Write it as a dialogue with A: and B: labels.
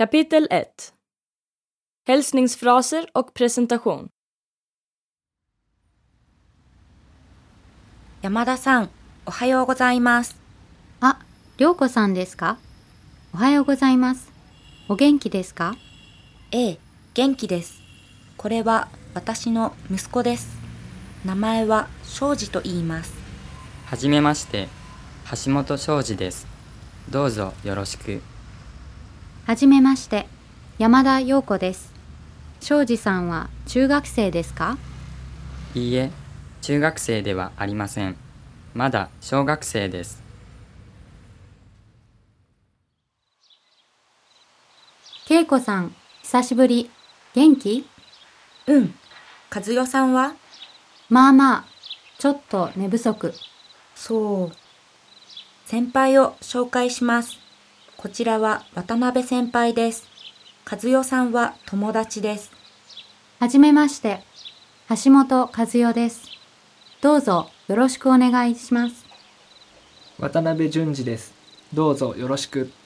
A: Kapitel 1. Hälsningsfraser och presentation.
B: 山田さん、おはようございます。
C: あ、涼子さんですか？おはようございます。お元気ですか？
B: ええ、元気です。これは私の息子です。名前は庄司と言います。
D: はじめまして、橋本庄司です。どうぞよろしく。
C: はじめまして、山田陽子です。庄司さんは中学生ですか？
D: いいえ、中学生ではありません。まだ小学生です。
C: 恵子さん、久しぶり。元気？
B: うん。和代さんは？
C: まあまあ、ちょっと寝不足。
B: そう。先輩を紹介します。こちらは渡辺先輩です。和代さんは友達です。
C: はじめまして、橋本和代です。どうぞよろしくお願いします。
E: 渡辺淳二です。どうぞよろしく。